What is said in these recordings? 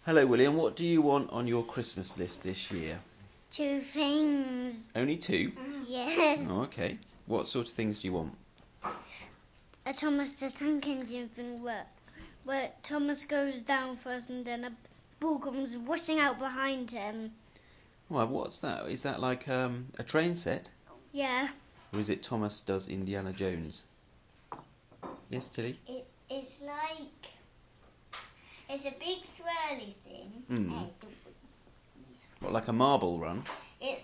Hello, William. What do you want on your Christmas list this year? 2 things. Only 2? Yes. Oh, okay. What sort of things do you want? A Thomas the Tank Engine thing where Thomas goes down first and then a ball comes whooshing out behind him. Well, what's that? Is that like a train set? Yeah. Or is it Thomas does Indiana Jones? Yes, Tilly? It's like... It's a big swirly thing. Mm. What, like a marble run? It's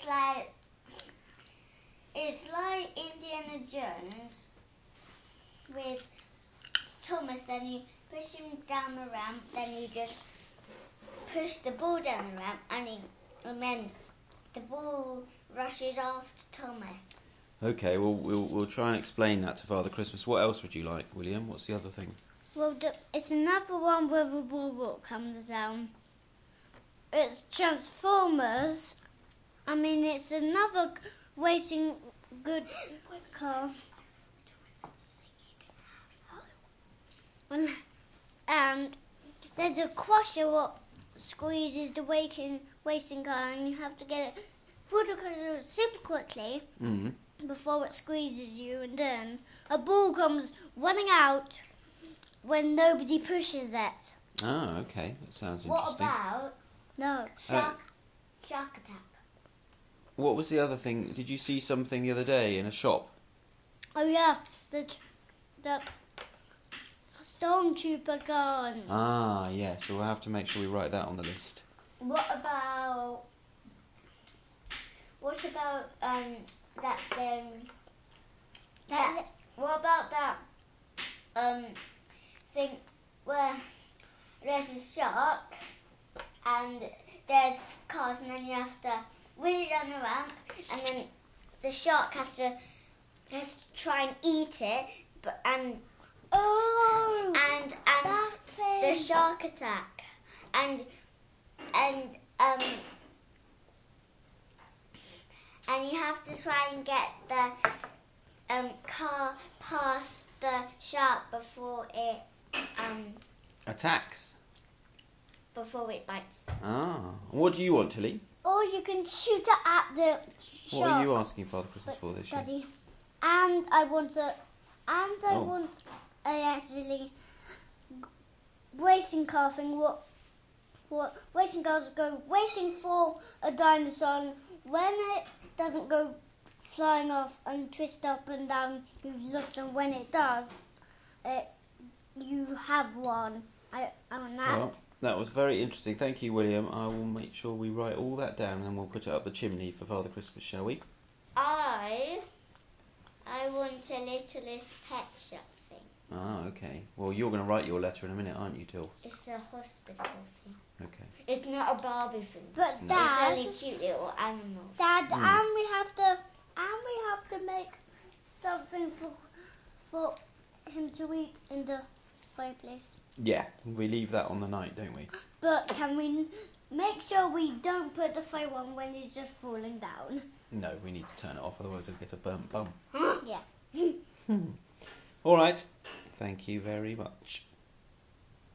like Indiana Jones with Thomas. Then you push him down the ramp. Then you just push the ball down the ramp, and then the ball rushes after Thomas. Okay, well, we'll try and explain that to Father Christmas. What else would you like, William? What's the other thing? Well, it's another one where the ball comes down. It's Transformers. I mean, it's another racing good car. And there's a crusher what squeezes the racing car, and you have to get it through the crusher super quickly before it squeezes you, and then a ball comes running out when nobody pushes it. Ah, okay. That sounds What interesting. about No. Shark Attack? What was the other thing? Did you see something the other day in a shop? Oh yeah, the Stormtrooper gun. Ah, yes. So we'll have to make sure we write that on the list. What about that what about that thing where there's a shark and there's cars, and then you have to wheel it down the ramp, and then the shark has to try and eat it, and that thing. the Shark Attack, and you have to try and get the car past the shark before it Attacks. bites. Ah. What do you want, Tilly? Or you can shoot it at the shark. What are you asking Father Christmas for this year? Daddy. And I want a actually racing car thing. What racing cars go racing for a dinosaur. And when it doesn't go flying off and twist up and down, you've lost. And when it does, you have one. I want that. Well, that was very interesting. Thank you, William. I will make sure we write all that down and we'll put it up the chimney for Father Christmas, shall we? I want a Littlest Pet Shop thing. Ah, okay. Well, you're going to write your letter in a minute, aren't you, Till? It's a hospital thing. Okay. It's not a Barbie thing. But No. Dad, It's only cute little animals. Dad, and we have to make something for him to eat in the fireplace. Yeah, we leave that on the night, don't we? But can we make sure we don't put the fire on when he's just falling down? No, we need to turn it off, otherwise he'll get a burnt bum. Yeah. All right. Thank you very much.